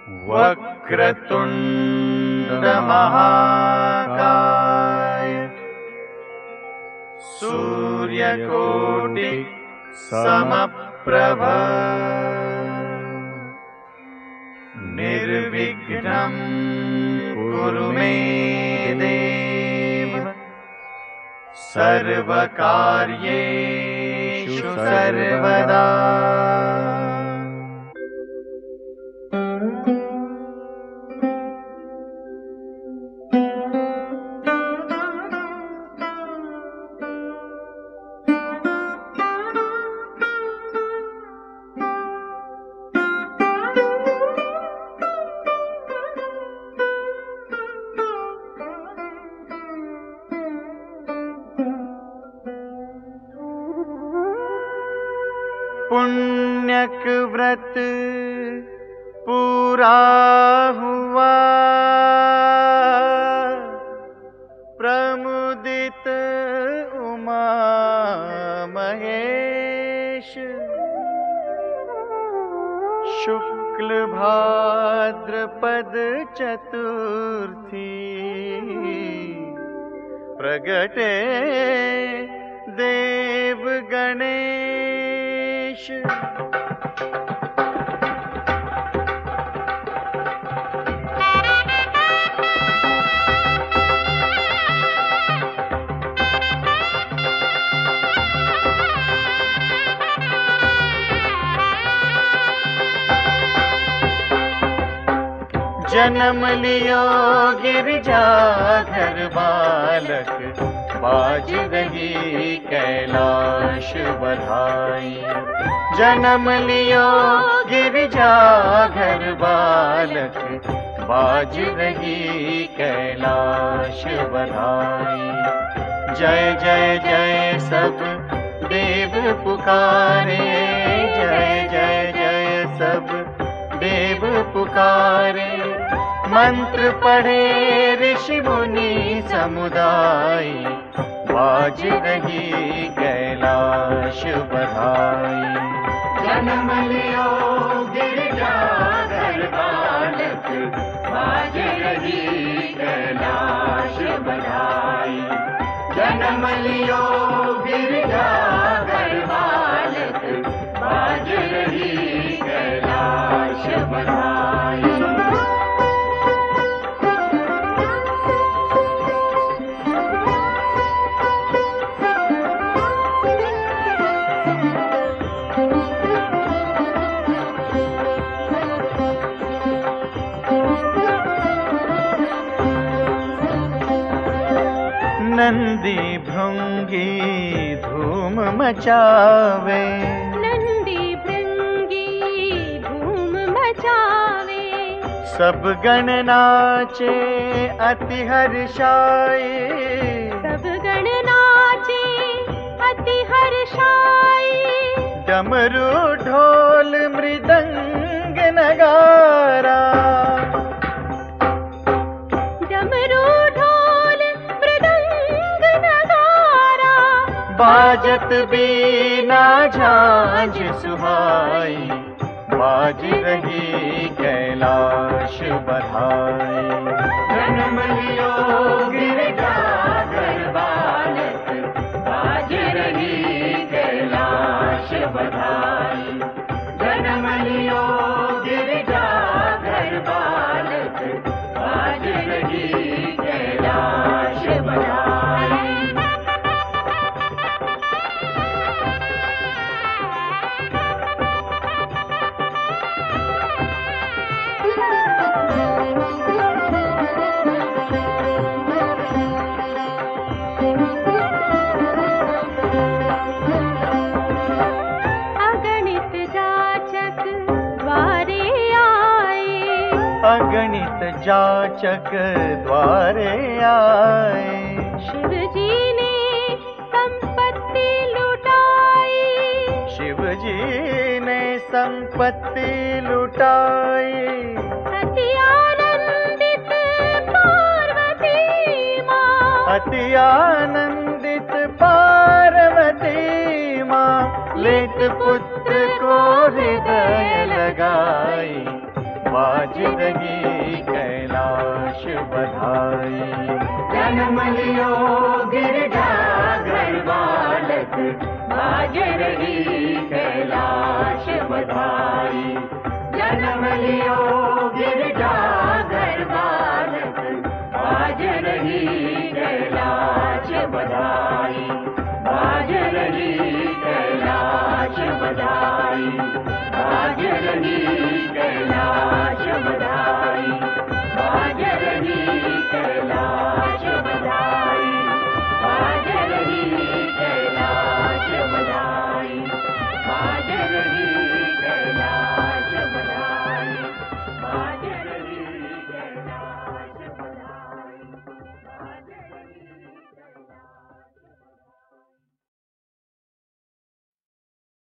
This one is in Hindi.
वक्रतुंड महाकाय सूर्यकोटि समप्रभ निर्विघ्नं कुरु मे देव सर्वकार्येषु सर्वदा। पुण्यक व्रत पूरा हुआ, प्रमुदित उमा महेश। शुक्ल भाद्रपद चतुर्थी प्रगटे देव गणेश। जन्म लियो गिरजा घर बालक, बाज रही कैलाश बधाई। जन्म लियो गिरजा घर बालक, बाज रही कैलाश बधाई। जय जय जय सब देव पुकारे, जय जय जय सब देव पुकारे। मंत्र पढ़े ऋषि मुनि समुदाय, बाज रही कैलाश बधाई। जन्म लियो गिरजा घर बालक, बाज रही कैलाश बधाई। जन्म लियो गिरजा घर बालक, बाज रही कैलाश बधाई। नंदी भृंगी धूम मचावे, नंदी भृंगी धूम मचावे। सब गण नाचे अति हर्षाए, सब गण नाचे अति हर्षाए। डमरू ढोल मृदंग नगारा, डमरू ढोल मृदंग नगारा। बाजत बीना झांझ सुहाई, बाज रही कैलाश बधाई। जन्म लियो गिरजा घर बालक, बाज रही कैलाश बधाई। जन्म लियो गिरजा घर बालक, बाज रही कैलाश बधाई। अगणित जाचक द्वारे आए, अगणित जाचक द्वारे आए। शिव जी ने संपत्ति लुटाई, शिव जी ने संपत्ति लुटाई। अति आनंदित पार्वती माँ, अति आनंदित पार्वती माँ। लेत पुत्र को हृदय लगाई, बाज रही कैलाश बधाई। जन्म लियो गिरजा घर बालक, बाज रही कैलाश बधाई। जन्म लियो गिरजा घर बालक, बाज रही कैलाश बधाई। बाज रही कैलाश बधाई।